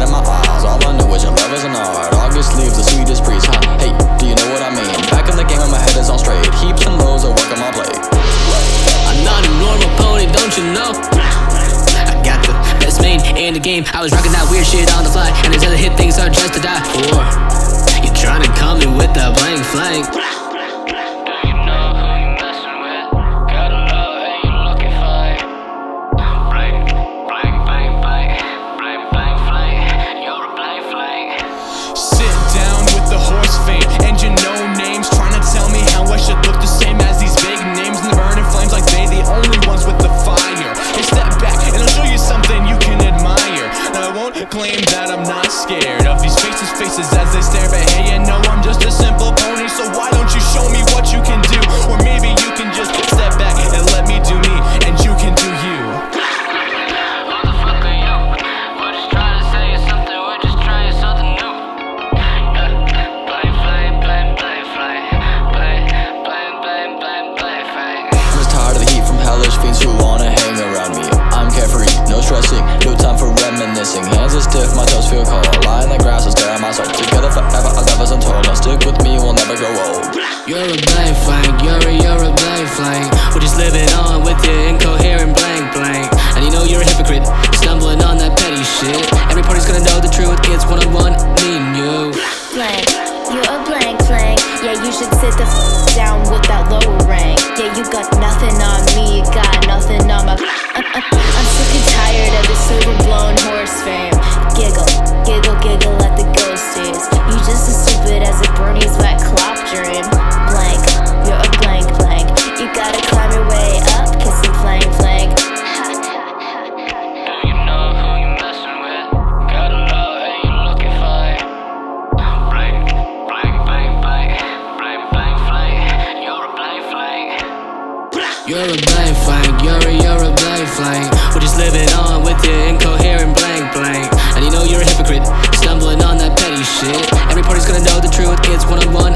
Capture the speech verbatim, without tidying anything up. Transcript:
in my eyes. All I know is your love is an art. August leaves, the sweetest breeze. Huh? Hey, do you know what I mean? Back in the game, my head is on straight. Heaps and loads of work on my plate. I'm not a normal pony, don't you know? I got the best main in the game. I was rocking that weird shit on the fly, and these other hit things are just to die for. You tryna come in with that blank flank? Claim that I'm not scared of these faces, faces as they stare. But hey, you know I'm just a simple pony, so why don't you show me what you can do? Or maybe you can just step back and let me do me, and you can do you. Who the fuck are you? We're just trying to say something, we're just trying something new. Blank, blank, blank, blank, blank, blank, blank, blank, blank, blank, blank. I'm just tired of the heat from hellish fiends who wanna hang around me. I'm carefree, no stressing, no time for reminiscing. Hands are stiff, my toes feel cold. Lie in the grass and stare at my soul. Together forever, our love is untold. Now stick with me, we'll never grow old. You're a blank flank, you're a, you're a blank flank. We're just living on with your incoherent blank blank. And you know you're a hypocrite, stumbling on that petty shit. Every party's gonna know the truth, it's one-on-one, me and you. Blank, you're a blank flank. Yeah, you should sit the f down with that lower rank. Yeah, you got nothing on me, you got nothing on my I'm sick and tired of this overblown horse fame. Giggle, giggle, giggle at the ghost is. You just as stupid as a Bernie's wet clop dream. Blank, you're a blank blank. You gotta climb your way up, kissing flank flank. Do you know who you messing with? Got a love and you looking fine. Blank, blank, blank, blank, blank, blank, blank. You're a blank flank. You're a blank flank, you're a, you're a blank flank. We're just living on with your incoherent blank blank. And you know you're a hypocrite, stumbling on that petty shit. Every party's gonna know the truth, it's one-on-one.